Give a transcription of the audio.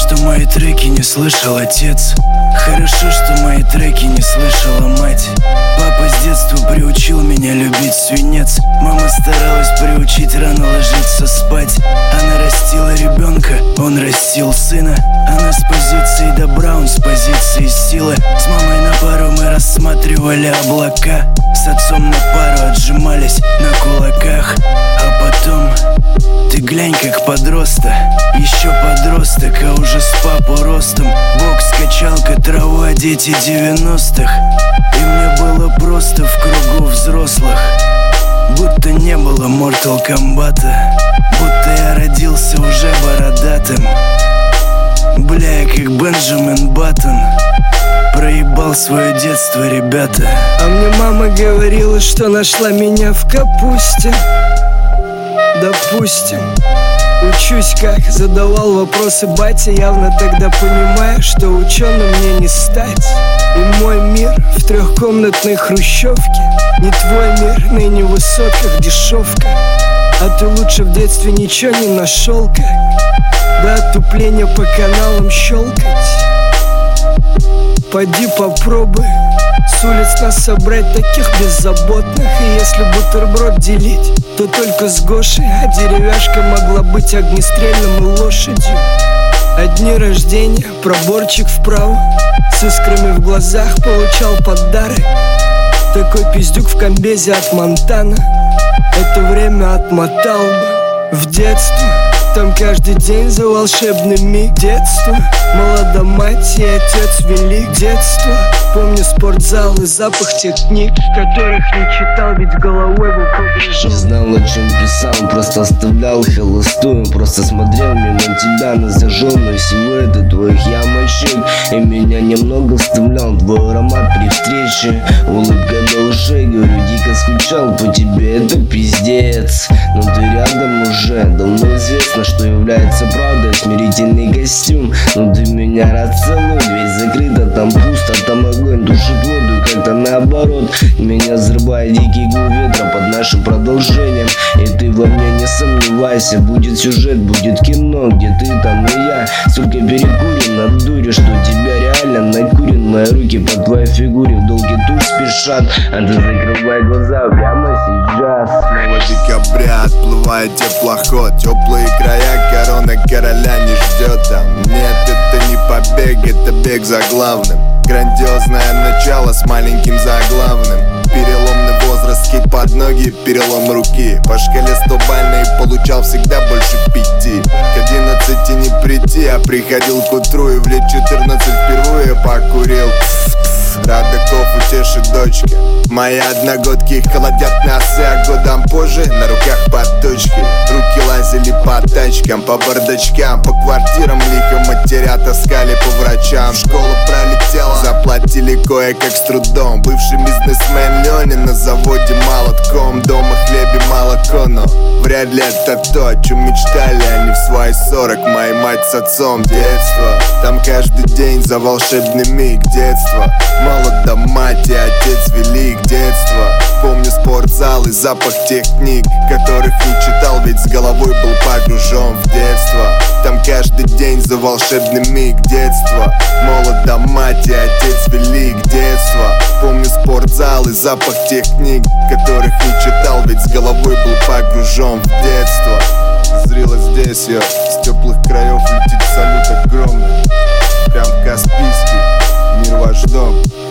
что мои треки не слышал отец. Хорошо, что мои треки не слышала мать. Папа с детства приучил меня любить свинец. Мама старалась приучить рано ложиться спать. Она растила ребенка, он растил сына. Она с позиции добра, он с позиции силы. С мамой на пару мы рассматривали облака. С отцом на пару отжимались на кулаках. А потом ты глянь, как подросток. Еще подросток, а уже с папу ростом. Бокс, качалка, трава, дети 90-х. И мне было просто в кругу взрослых. Будто не было Mortal Kombat'а. Будто я родился уже бородатым. Бля, я как Бенджамин Баттон. Проебал свое детство, ребята. А мне мама говорила, что нашла меня в капусте. Допустим, учусь как, задавал вопросы батя, явно тогда понимая, что ученым мне не стать. И мой мир в трехкомнатной хрущевке. Не твой мир, ныне в высотках дешевка. А ты лучше в детстве ничего не нашел, как до отупления по каналам щелкать. Пойди попробуй с улиц нас собрать таких беззаботных. И если бутерброд делить, то только с Гошей. А деревяшка могла быть огнестрельным и лошадью. А дни рождения, проборчик вправо. С искрами в глазах получал подарок. Такой пиздюк в комбезе от Монтана. Это время отмотал бы в детство. Там каждый день за волшебный миг. Детство, молода мать и отец велик. Детство, помню спортзал и запах тех книг, которых не читал, ведь головой был погружен. Не знал, о чем писал, просто оставлял холостую. Просто смотрел мимо тебя на зажженные силуэты твоих ямочек. И меня немного вставлял твой аромат при встрече. Улыбка до ушей, говорю, дико скучал по тебе, это пиздец. Но ты рядом уже, давно известно, что является правдой смирительный костюм. Но ты меня расцелуй, дверь закрыта, там пусто, там огонь душит воду. И как-то наоборот, меня взрывает дикий гул ветра под нашим продолжением. И ты во мне не сомневайся, будет сюжет, будет кино, где ты там и я. Столько перекурен от дури, что тебя реально накурен. Мои руки по твоей фигуре в долгий туш спешат. А ты закрывай глаза прямо сейчас. Снова декабря, отплывает теплоход. Теплые края, корона короля не ждет там. Нет, это не побег, это бег за главным. Грандиозное начало с маленьким заглавным. Переломный возраст, скейт под ноги, перелом руки. По шкале 100-бальной получал всегда больше 5. К 11 не прийти, а приходил к утру. И в лет 14 впервые покурил. Радаков утешит дочки. Мои одногодки их холодят носы, а годом позже на руках подточки. Руки лазили по тачкам, по бардачкам, по квартирам лихо матеря таскали по врачам. Школа пролетела, заплатили кое-как с трудом. Бывший бизнесмен Леня на заводе молотком. Дома хлеб и молоко, но вряд ли это то, о чем мечтали они в свои 40. Моя мать с отцом. Детство, там каждый день за волшебный миг. Детство, молода мать и отец велик. Детство, помню спортзал и запах тех книг, которых не читал, ведь с головой был погружен в детство. Там каждый день за волшебный миг. Детство, молода мать и отец велик. Детство, помню спортзал и запах тех книг, которых не читал, ведь с головой был погружен в детство. Зрело здесь я, с теплых краев летит салют огромный. Прям Каспийский, мир ваш дом.